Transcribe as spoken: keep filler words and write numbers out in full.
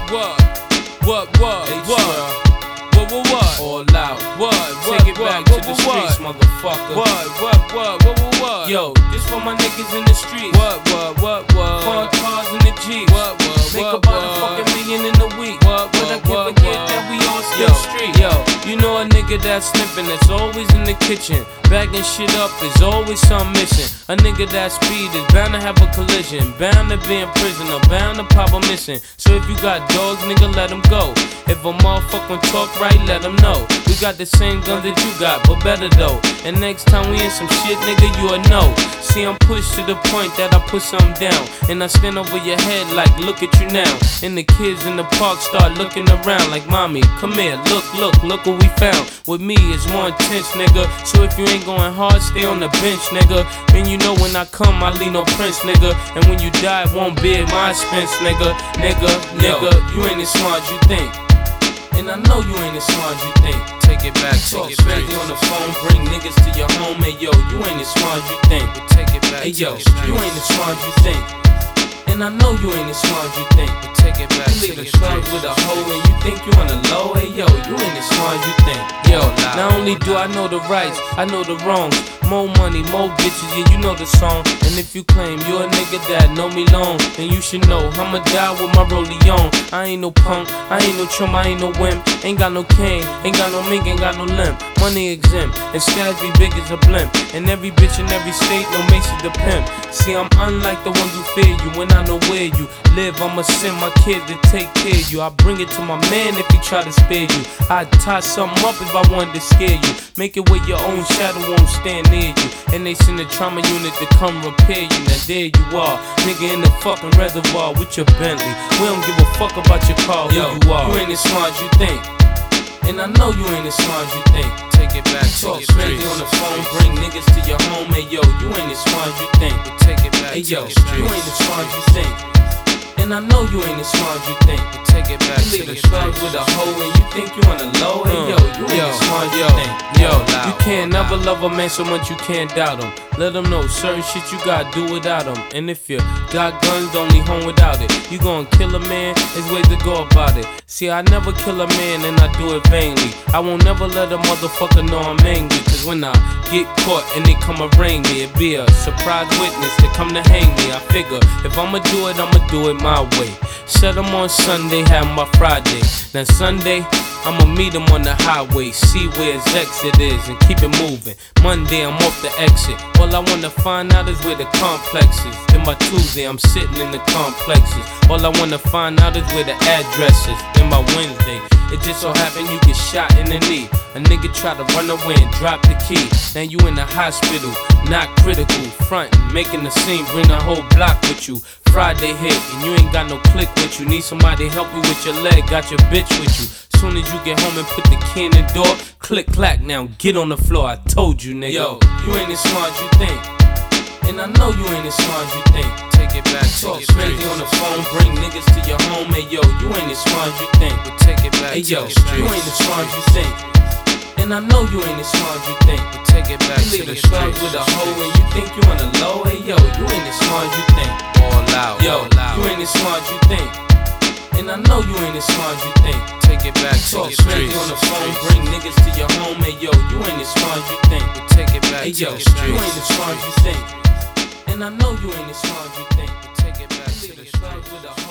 what, what, what, what? What, what, what? All out. What, what, Take it what, back what, to the what, streets, motherfucker. What, what, what, what, what, what? Yo, this for my niggas in the streets. What, what, what, what? Front cars in the Jeeps. What, what, Make what, about what? a fucking million in a week. What, but I what, can't what, forget what? that we all still Yo, street. yo, you know a nigga that's sniffing, that's always in the kitchen. Bagging shit up, is always something missing. A nigga that speed is bound to have a collision, bound to be in prison, or bound to pop a missing. So if you got dogs, nigga, let them go. If a motherfucker talk right, let them know. We got the same gun that you got, but better though. And next time we in some shit, nigga, you'll know. See, I'm pushed to the point that I put something down, and I stand over your head like, look at you now. And the kids in the park start looking around like, mommy, come here, look, look, look what we found. With me, it's more intense, nigga. So if you ain't going hard, stay on the bench, nigga. And you know when I come, I leave no prince, nigga. And when you die, it won't be at my expense, nigga. Nigga, nigga, you ain't as smart as you think. And I know you ain't as smart as you think. Take it back, Talk take it back. strictly on the phone, bring niggas to your home. Hey yo, you ain't as smart as you think. Take it back, Hey yo, take it back. you ain't as smart as you think. And I know you ain't as smart as you think. Take it back, You leave take a it slug back. with a hoe and you think you on the low. Hey yo, you ain't as smart as you think. Yo, not only do I know the rights, I know the wrongs. More money, more bitches, yeah, you know the song. And if you claim you're a nigga that know me long, then you should know I'ma die with my rollie on. I ain't no punk, I ain't no chum, I ain't no wimp. Ain't got no cane, ain't got no mink, ain't got no limp. Money exempt, and stats be big as a blimp. And every bitch in every state, no Macy the pimp. See, I'm unlike the ones who fear you. When I know where you live, I'ma send my kids to take care of you. I bring it to my man if he try to spare you. I'd tie something up if I wanted to scare you. Make it where your own shadow won't stand near you. And they send a trauma unit to come repair you. Now there you are, nigga in the fucking reservoir with your Bentley. We don't give a fuck about your car, who Yo, you are. You ain't as smart as you think. And I know you ain't as smart as you think. Take it back, Talk take it strictly back. on the phone, bring niggas to your home. Hey yo, you ain't as smart as you think. Take it back, Hey yo, take it you back. ain't as smart as you think. And I know you ain't as smart as you think. Take it back, You leave take a it slug back. with a hoe and you think you on the low. Hey yo, you ain't yo, as smart as you yo, think. yo, You can't never love a man so much you can't doubt him. Let him know certain shit you gotta do without him. And if you got guns, don't leave home without it. You gon' kill a man, there's ways to go about it. See, I never kill a man and I do it vainly. I won't never let a motherfucker know I'm angry. Cause when I get caught and they come arraign me, it be a surprise witness to come to hang me. I figure if I'ma do it, I'ma do it my way. Set them on Sunday, have my Friday. Then Sunday, I'ma meet him on the highway, see where his exit is and keep it moving. Monday, I'm off the exit. All I wanna find out is where the complex is. Then by Tuesday, I'm sitting in the complexes. All I wanna find out is where the address is. Then by Wednesday, it just so happen you get shot in the knee. A nigga try to run away and drop the key. Now you in the hospital, not critical. Frontin', making the scene, bring the whole block with you. Friday hit, and you ain't got no click with you. Need somebody to help you with your leg, got your bitch with you. Soon as you get home and put the key in the door, click clack, now get on the floor. I told you, nigga. Yo, you ain't as smart as you think. And I know you ain't as smart as you think. Take it back, Talk take it crazy back. on the phone, bring niggas to your home. Hey yo, you ain't as smart as you think. Take it back, Hey yo, take it you back. ain't as smart as you think. And I know you ain't as smart as you think. Take it back, You leave take a it slug back. with a hoe and you think you on the low. Hey yo, you ain't as smart as you think. All out, Yo, all out. you ain't as smart as you think. And I know you ain't as smart as you think. Take it back, Talk take it crazy back. on the phone, bring niggas to your home. Hey yo, you ain't as smart as you think. Take it back, Hey yo, take it you back. ain't as smart as you think. And I know you ain't as smart as you think. Take it back, You leave take a it slug back. with a hoe.